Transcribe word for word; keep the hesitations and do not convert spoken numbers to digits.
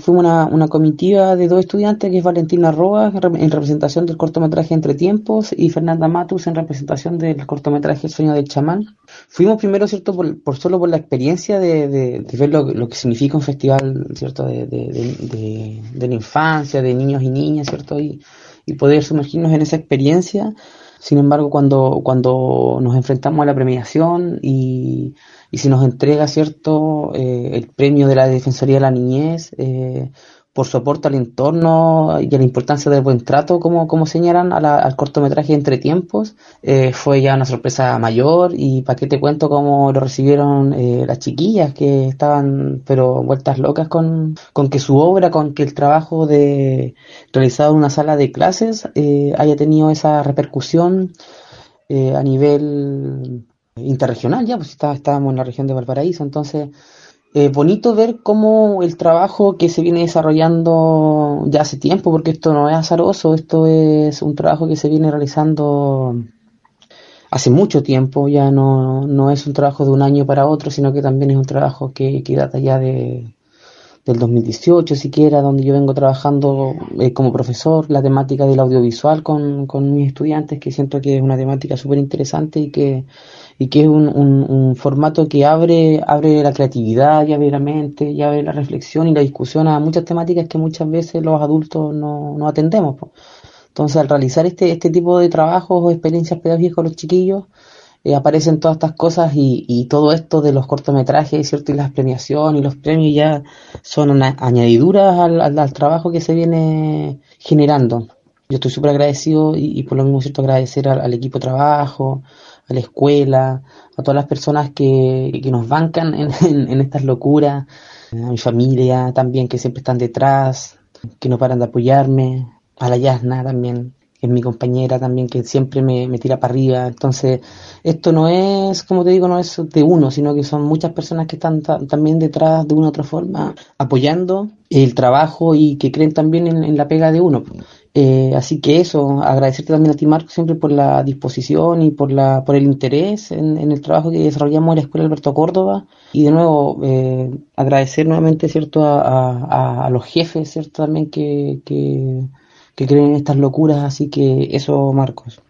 fuimos una, una comitiva de dos estudiantes, que es Valentina Roa en representación del cortometraje Entre Tiempos y Fernanda Matus en representación del cortometraje El sueño del chamán. Fuimos primero, ¿cierto?, por, por solo por la experiencia de, de, de ver lo, lo que significa un festival, ¿cierto?, de, de, de, de, de la infancia, de niños y niñas, ¿cierto?, y, y poder sumergirnos en esa experiencia. Sin embargo, cuando, cuando nos enfrentamos a la premiación y, y se nos entrega, ¿cierto?, eh, el premio de la Defensoría de la Niñez, eh, por su aporte al entorno y a la importancia del buen trato, como, como señalan a la, al cortometraje Entre Tiempos, eh, fue ya una sorpresa mayor. Y para qué te cuento cómo lo recibieron eh, las chiquillas, que estaban pero vueltas locas con, con que su obra, con que el trabajo de realizado en una sala de clases eh, haya tenido esa repercusión eh, a nivel interregional. Ya pues está, estábamos en la región de Valparaíso, entonces eh, bonito ver cómo el trabajo que se viene desarrollando ya hace tiempo, porque esto no es azaroso, esto es un trabajo que se viene realizando hace mucho tiempo. Ya no, no es un trabajo de un año para otro, sino que también es un trabajo que, que data ya de del dos mil dieciocho siquiera, donde yo vengo trabajando eh, como profesor la temática del audiovisual con, con mis estudiantes, que siento que es una temática súper interesante y que, y que es un, un, un formato que abre, abre la creatividad y abre la mente y abre la reflexión y la discusión a muchas temáticas que muchas veces los adultos no, no atendemos, po. Entonces, al realizar este, este tipo de trabajos o experiencias pedagógicas con los chiquillos, eh, aparecen todas estas cosas y, y todo esto de los cortometrajes, ¿cierto? Y las premiaciones y los premios ya son una añadiduras al, al, al trabajo que se viene generando. Yo estoy súper agradecido y, y por lo mismo, ¿cierto?, agradecer al, al equipo de trabajo, a la escuela, a todas las personas que, que nos bancan en, en, en estas locuras, a mi familia también, que siempre están detrás, que no paran de apoyarme, a la Yasna también, que es mi compañera también, que siempre me, me tira para arriba. Entonces, esto no es, como te digo, no es de uno, sino que son muchas personas que están ta- también detrás de una u otra forma, apoyando el trabajo y que creen también en, en la pega de uno. Eh, así que eso, agradecerte también a ti, Marco, siempre por la disposición y por la por el interés en, en el trabajo que desarrollamos en la Escuela Alberto Córdoba. Y de nuevo, eh, agradecer nuevamente, ¿cierto?, a, a, a los jefes, ¿cierto?, también que, que, que creen en estas locuras. Así que eso, Marcos.